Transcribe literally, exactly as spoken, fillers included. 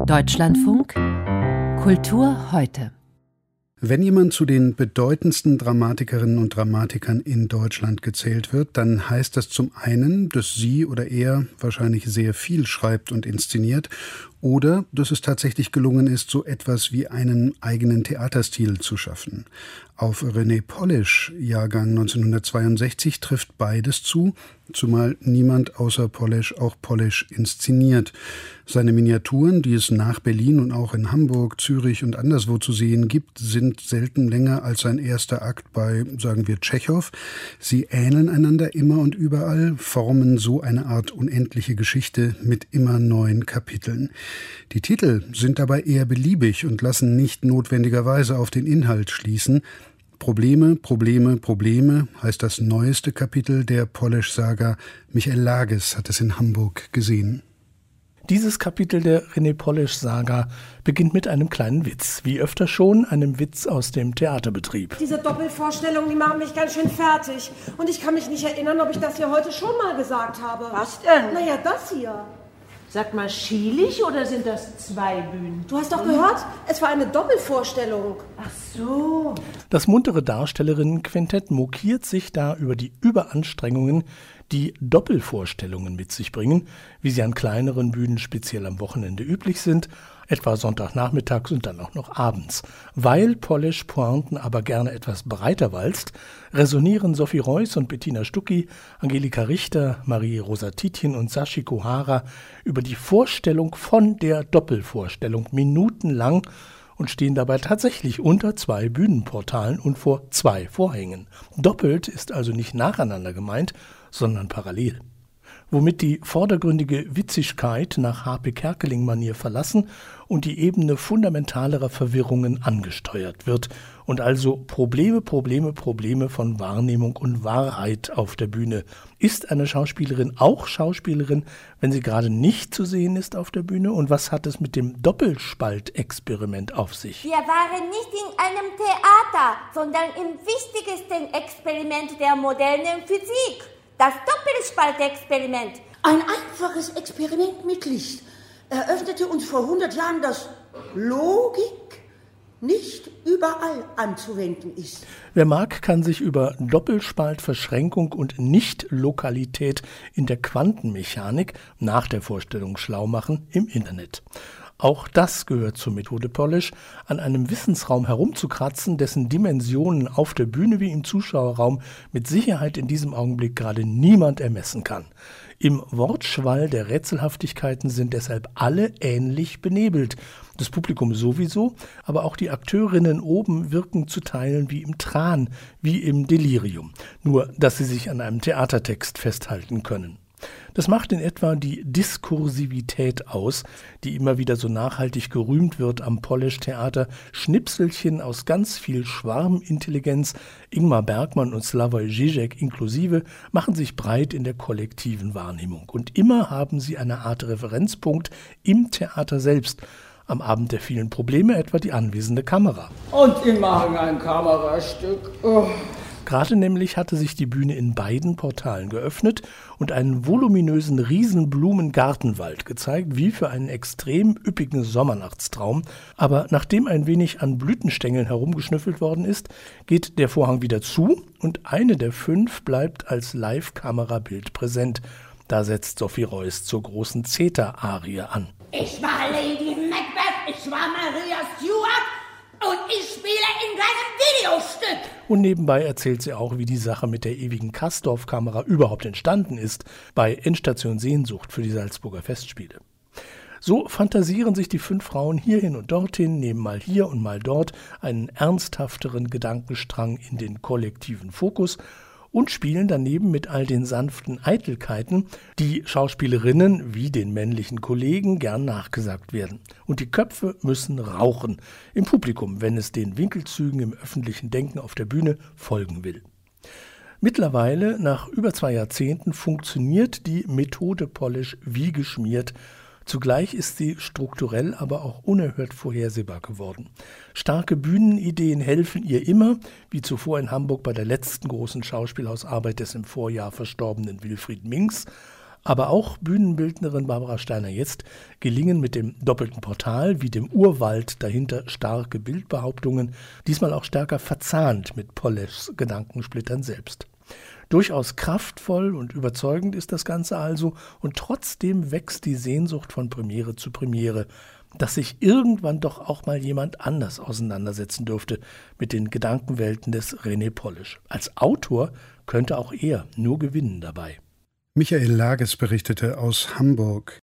Deutschlandfunk Kultur heute. Wenn jemand zu den bedeutendsten Dramatikerinnen und Dramatikern in Deutschland gezählt wird, dann heißt das zum einen, dass sie oder er wahrscheinlich sehr viel schreibt und inszeniert oder dass es tatsächlich gelungen ist, so etwas wie einen eigenen Theaterstil zu schaffen. Auf René Polish, Jahrgang neunzehnhundertzweiundsechzig, trifft beides zu, zumal niemand außer Polish auch Polish inszeniert. Seine Miniaturen, die es nach Berlin und auch in Hamburg, Zürich und anderswo zu sehen gibt, sind selten länger als sein erster Akt bei, sagen wir, Tschechow. Sie ähneln einander immer und überall, formen so eine Art unendliche Geschichte mit immer neuen Kapiteln. Die Titel sind dabei eher beliebig und lassen nicht notwendigerweise auf den Inhalt schließen. Probleme, Probleme, Probleme heißt das neueste Kapitel der Polish-Saga. Michael Lages hat es in Hamburg gesehen. Dieses Kapitel der René Polish-Saga beginnt mit einem kleinen Witz. Wie öfter schon, einem Witz aus dem Theaterbetrieb. Diese Doppelvorstellungen, die machen mich ganz schön fertig. Und ich kann mich nicht erinnern, ob ich das hier heute schon mal gesagt habe. Was denn? Naja, das hier. Sag mal, schielig oder sind das zwei Bühnen? Du hast doch gehört, es war eine Doppelvorstellung. Ach so. Das muntere Darstellerinnenquintett mokiert sich da über die Überanstrengungen, die Doppelvorstellungen mit sich bringen, wie sie an kleineren Bühnen speziell am Wochenende üblich sind, etwa Sonntagnachmittags und dann auch noch abends. Weil Polish Pointen aber gerne etwas breiter walzt, resonieren Sophie Reuss und Bettina Stucki, Angelika Richter, Marie-Rosa Tietjen und Sachiko Hara über die Vorstellung von der Doppelvorstellung minutenlang und stehen dabei tatsächlich unter zwei Bühnenportalen und vor zwei Vorhängen. Doppelt ist also nicht nacheinander gemeint, sondern parallel. Womit die vordergründige Witzigkeit nach H P. Kerkeling-Manier verlassen und die Ebene fundamentalerer Verwirrungen angesteuert wird und also Probleme, Probleme, Probleme von Wahrnehmung und Wahrheit auf der Bühne. Ist eine Schauspielerin auch Schauspielerin, wenn sie gerade nicht zu sehen ist auf der Bühne? Und was hat es mit dem Doppelspaltexperiment auf sich? Wir waren nicht in einem Theater, sondern im wichtigsten Experiment der modernen Physik. Das Doppelspaltexperiment. Ein einfaches Experiment mit Licht eröffnete uns vor hundert Jahren, dass Logik nicht überall anzuwenden ist. Wer mag, kann sich über Doppelspaltverschränkung und Nicht-Lokalität in der Quantenmechanik nach der Vorstellung schlau machen im Internet. Auch das gehört zur Methode Polish, an einem Wissensraum herumzukratzen, dessen Dimensionen auf der Bühne wie im Zuschauerraum mit Sicherheit in diesem Augenblick gerade niemand ermessen kann. Im Wortschwall der Rätselhaftigkeiten sind deshalb alle ähnlich benebelt. Das Publikum sowieso, aber auch die Akteurinnen oben wirken zu Teilen wie im Tran, wie im Delirium. Nur, dass sie sich an einem Theatertext festhalten können. Das macht in etwa die Diskursivität aus, die immer wieder so nachhaltig gerühmt wird am Polish-Theater. Schnipselchen aus ganz viel Schwarmintelligenz, Ingmar Bergman und Slavoj Žižek inklusive, machen sich breit in der kollektiven Wahrnehmung. Und immer haben sie eine Art Referenzpunkt im Theater selbst. Am Abend der vielen Probleme etwa die anwesende Kamera. Und die machen ein Kamerastück. Oh. Gerade nämlich hatte sich die Bühne in beiden Portalen geöffnet und einen voluminösen Riesenblumengartenwald gezeigt, wie für einen extrem üppigen Sommernachtstraum. Aber nachdem ein wenig an Blütenstängeln herumgeschnüffelt worden ist, geht der Vorhang wieder zu und eine der fünf bleibt als Live-Kamerabild präsent. Da setzt Sophie Reuss zur großen Zeta-Arie an. Ich war Lady Macbeth, ich war Maria Stuart. Und ich spiele in deinem Videostück. Und nebenbei erzählt sie auch, wie die Sache mit der ewigen Kastorf-Kamera überhaupt entstanden ist, bei Endstation Sehnsucht für die Salzburger Festspiele. So fantasieren sich die fünf Frauen hierhin und dorthin, nehmen mal hier und mal dort einen ernsthafteren Gedankenstrang in den kollektiven Fokus und spielen daneben mit all den sanften Eitelkeiten, die Schauspielerinnen wie den männlichen Kollegen gern nachgesagt werden. Und die Köpfe müssen rauchen im Publikum, wenn es den Winkelzügen im öffentlichen Denken auf der Bühne folgen will. Mittlerweile, nach über zwei Jahrzehnten, funktioniert die Methode Polish wie geschmiert. Zugleich ist sie strukturell aber auch unerhört vorhersehbar geworden. Starke Bühnenideen helfen ihr immer, wie zuvor in Hamburg bei der letzten großen Schauspielhausarbeit des im Vorjahr verstorbenen Wilfried Minks. Aber auch Bühnenbildnerin Barbara Steiner-Jetzt gelingen mit dem doppelten Portal wie dem Urwald dahinter starke Bildbehauptungen, diesmal auch stärker verzahnt mit Poleschs Gedankensplittern selbst. Durchaus kraftvoll und überzeugend ist das Ganze also, und trotzdem wächst die Sehnsucht von Premiere zu Premiere, dass sich irgendwann doch auch mal jemand anders auseinandersetzen dürfte mit den Gedankenwelten des René Polesch. Als Autor könnte auch er nur gewinnen dabei. Michael Lages berichtete aus Hamburg.